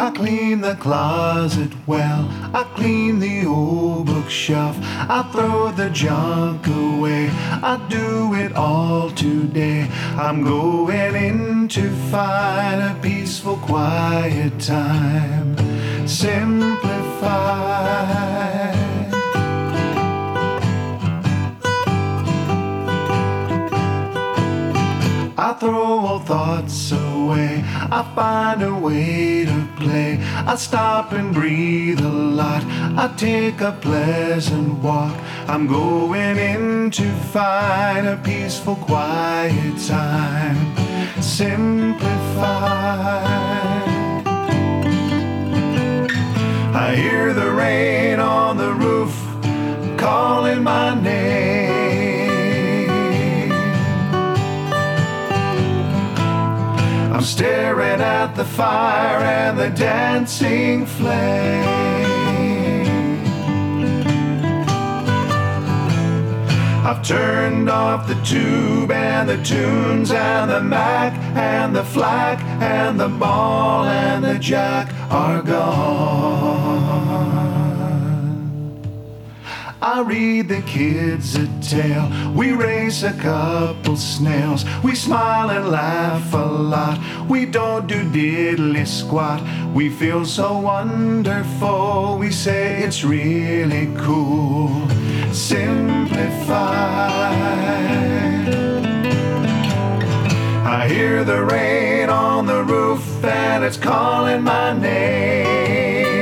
I clean the closet well, I clean the old bookshelf, I throw the junk away, I do it all today. I'm going in to find a peaceful, quiet time. Simplify. I throw all thoughts away, I find a way to play. I stop and breathe a lot, I take a pleasant walk. I'm going in to find a peaceful, quiet time. Simplify. I hear the rain on the roof calling my name. I'm staring at the fire and the dancing flame. I've turned off the tube and the tunes and the Mac and the flak and the ball and the jack are gone. I read the kids a tale, we race a couple snails, we smile and laugh a lot, we don't do diddly squat, we feel so wonderful, we say it's really cool. Simplify. I hear the rain on the roof and it's calling my name.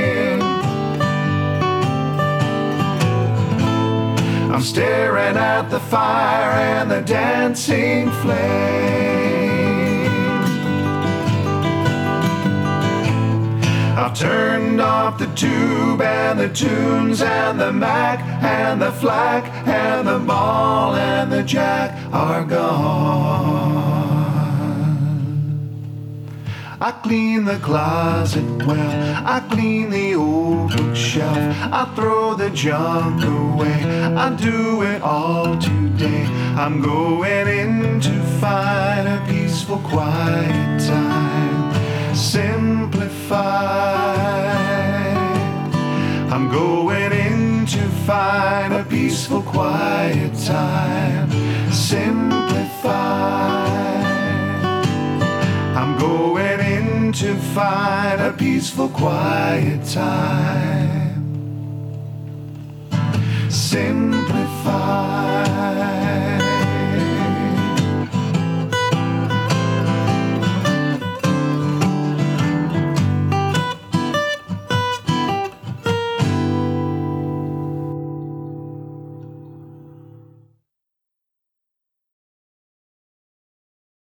I'm staring at the fire and the dancing flame. I've turned off the tube and the tunes and the Mac and the flak and the ball and the jack are gone. I clean the closet well, I clean the old bookshelf, I throw the junk away, I do it all today. I'm going in to find a peaceful, quiet time. Simplify. I'm going in to find a peaceful, quiet time. Simplify. I'm going in to find a peaceful, quiet time. Simplify.